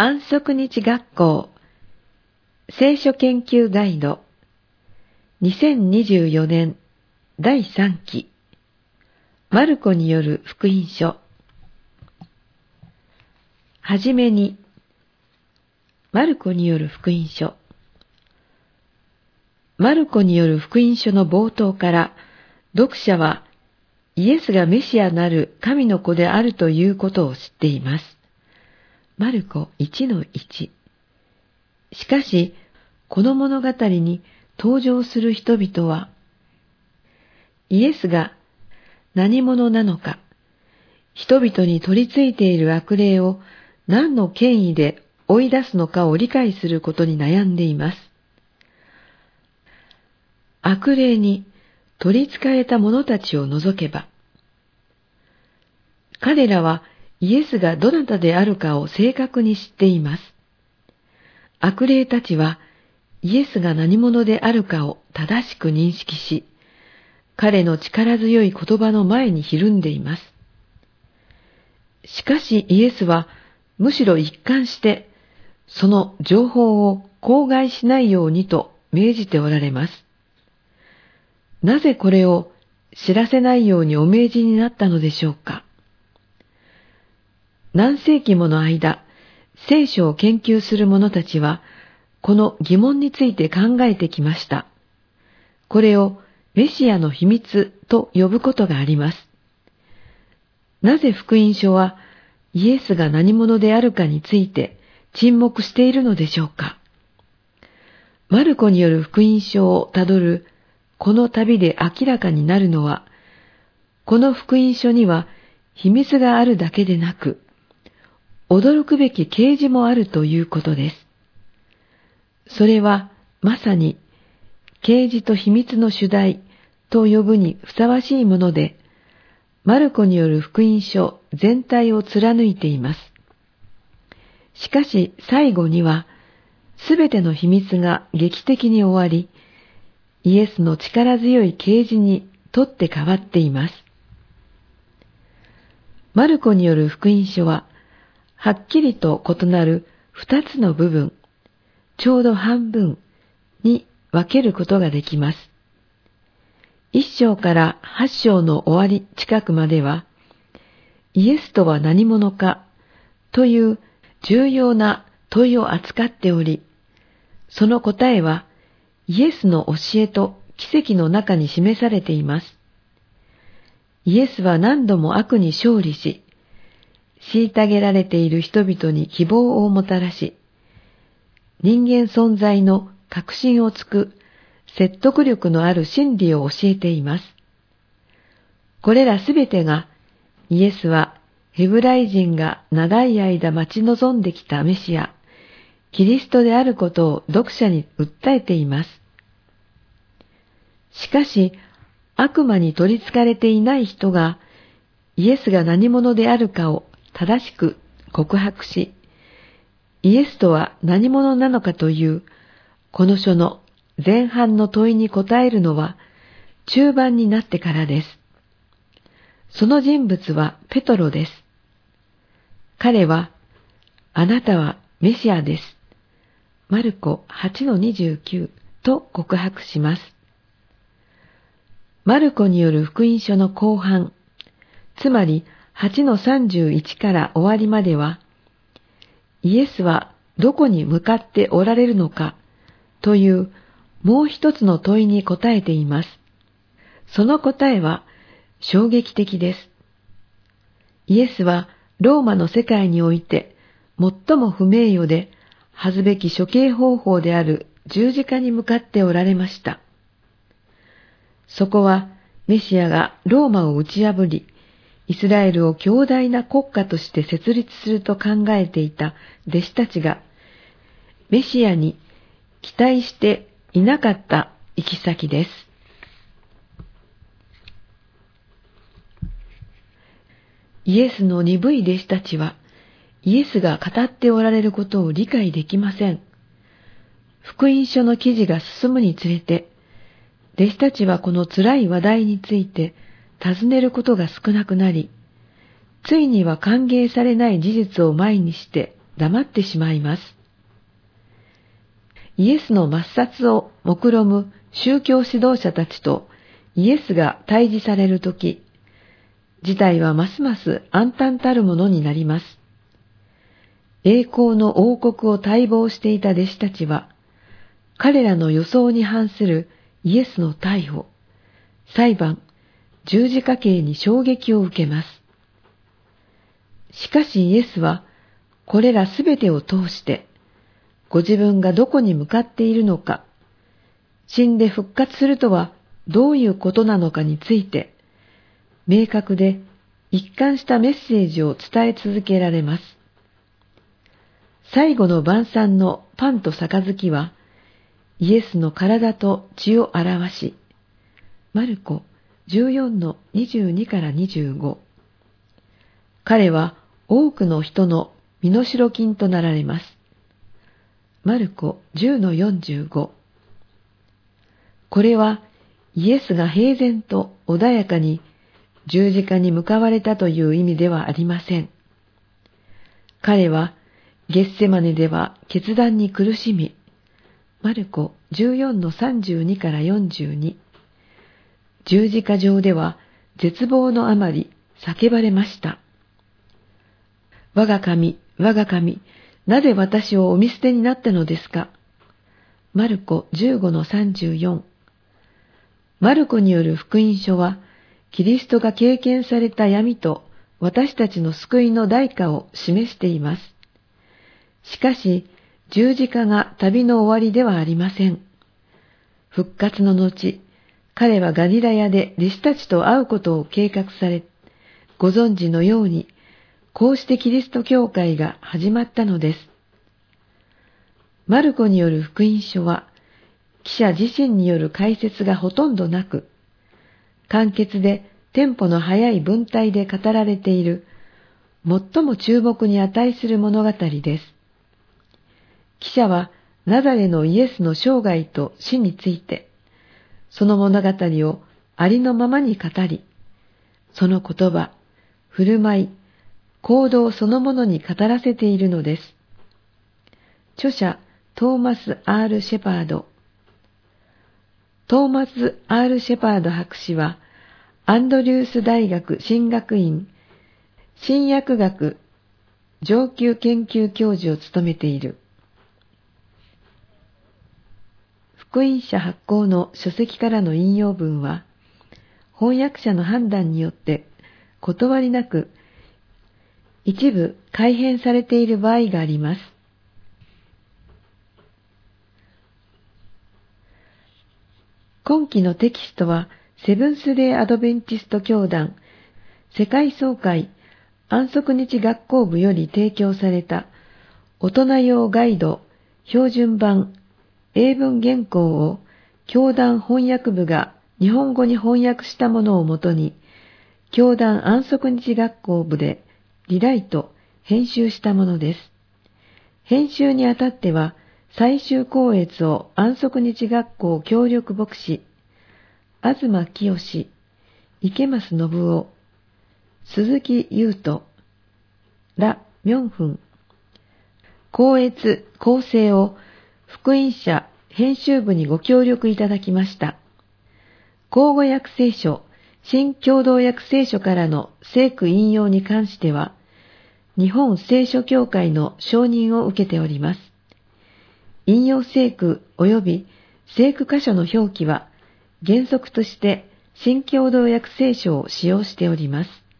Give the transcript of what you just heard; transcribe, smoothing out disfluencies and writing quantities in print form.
安息日学校聖書研究ガイド2024年第3期マルコによる福音書。はじめにマルコによる福音書。マルコによる福音書の冒頭から読者はイエスがメシアなる神の子であるということを知っています。マルコ 1-1。しかし、この物語に登場する人々は、イエスが何者なのか、人々に取り付いている悪霊を何の権威で追い出すのかを理解することに悩んでいます。悪霊に取り憑かれた者たちを除けば、彼らはイエスがどなたであるかを正確に知っています。悪霊たちはイエスが何者であるかを正しく認識し、彼の力強い言葉の前にひるんでいます。しかしイエスはむしろ一貫してその情報を口外しないようにと命じておられます。なぜこれを知らせないようにお命じになったのでしょうか。何世紀もの間、聖書を研究する者たちは、この疑問について考えてきました。これをメシアの秘密と呼ぶことがあります。なぜ福音書はイエスが何者であるかについて沈黙しているのでしょうか。マルコによる福音書をたどるこの旅で明らかになるのは、この福音書には秘密があるだけでなく、驚くべき啓示もあるということです。それはまさに啓示と秘密の主題と呼ぶにふさわしいもので、マルコによる福音書全体を貫いています。しかし最後には、すべての秘密が劇的に終わり、イエスの力強い啓示にとって変わっています。マルコによる福音書は、はっきりと異なる二つの部分、ちょうど半分に分けることができます。一章から八章の終わり近くまでは、イエスとは何者かという重要な問いを扱っており、その答えはイエスの教えと奇跡の中に示されています。イエスは何度も悪に勝利し、虐げられている人々に希望をもたらし、人間存在の確信をつく説得力のある真理を教えています。これらすべてがイエスはヘブライ人が長い間待ち望んできたメシア、キリストであることを読者に訴えています。しかし、悪魔に取り憑かれていない人がイエスが何者であるかを正しく告白し、イエスとは何者なのかというこの書の前半の問いに答えるのは中盤になってからです。その人物はペトロです。彼は、あなたはメシアです。マルコ 8-29 と告白します。マルコによる福音書の後半、つまり8-31から終わりまでは、イエスはどこに向かっておられるのかというもう一つの問いに答えています。その答えは衝撃的です。イエスはローマの世界において最も不名誉で恥ずべき処刑方法である十字架に向かっておられました。そこはメシアがローマを打ち破り、イスラエルを強大な国家として設立すると考えていた弟子たちが、メシアに期待していなかった行き先です。イエスの鈍い弟子たちは、イエスが語っておられることを理解できません。福音書の記事が進むにつれて、弟子たちはこの辛い話題について尋ねることが少なくなり、ついには歓迎されない事実を前にして黙ってしまいます。イエスの抹殺を目論む宗教指導者たちとイエスが対峙されるとき、事態はますます暗淡たるものになります。栄光の王国を待望していた弟子たちは、彼らの予想に反するイエスの逮捕、裁判、十字架刑に衝撃を受けます。しかしイエスは、これらすべてを通して、ご自分がどこに向かっているのか、死んで復活するとはどういうことなのかについて、明確で一貫したメッセージを伝え続けられます。最後の晩餐のパンと杯は、イエスの体と血を表し、マルコ14の22から25。彼は多くの人の身代金となられます。マルコ10の45。これはイエスが平然と穏やかに十字架に向かわれたという意味ではありません。彼はゲッセマネでは決断に苦しみ、マルコ14の32から42。十字架上では絶望のあまり叫ばれました。我が神、我が神、なぜ私をお見捨てになったのですか。マルコ15の34。マルコによる福音書は、キリストが経験された闇と私たちの救いの代価を示しています。しかし、十字架が旅の終わりではありません。復活の後、彼はガリラヤで弟子たちと会うことを計画され、ご存知のように、こうしてキリスト教会が始まったのです。マルコによる福音書は、記者自身による解説がほとんどなく、簡潔でテンポの速い文体で語られている、最も注目に値する物語です。記者はナザレのイエスの生涯と死について、その物語をありのままに語り、その言葉、振る舞い、行動そのものに語らせているのです。著者、トーマス・ R ・シェパード。トーマス・ R ・シェパード博士は、アンドリュース大学神学院新約学上級研究教授を務めている。福音社発行の書籍からの引用文は、翻訳者の判断によって断りなく一部改変されている場合があります。今期のテキストは、セブンスデーアドベンチスト教団世界総会安息日学校部より提供された大人用ガイド標準版英文原稿を教団翻訳部が日本語に翻訳したものをもとに、教団安息日学校部でリライト編集したものです。編集にあたっては、最終校閲を安息日学校協力牧師、東清、池増信夫、鈴木優斗、羅明芬、校閲構成を福音社編集部にご協力いただきました。口語訳聖書、新共同訳聖書からの聖句引用に関しては、日本聖書協会の承認を受けております。引用聖句及び聖句箇所の表記は、原則として新共同訳聖書を使用しております。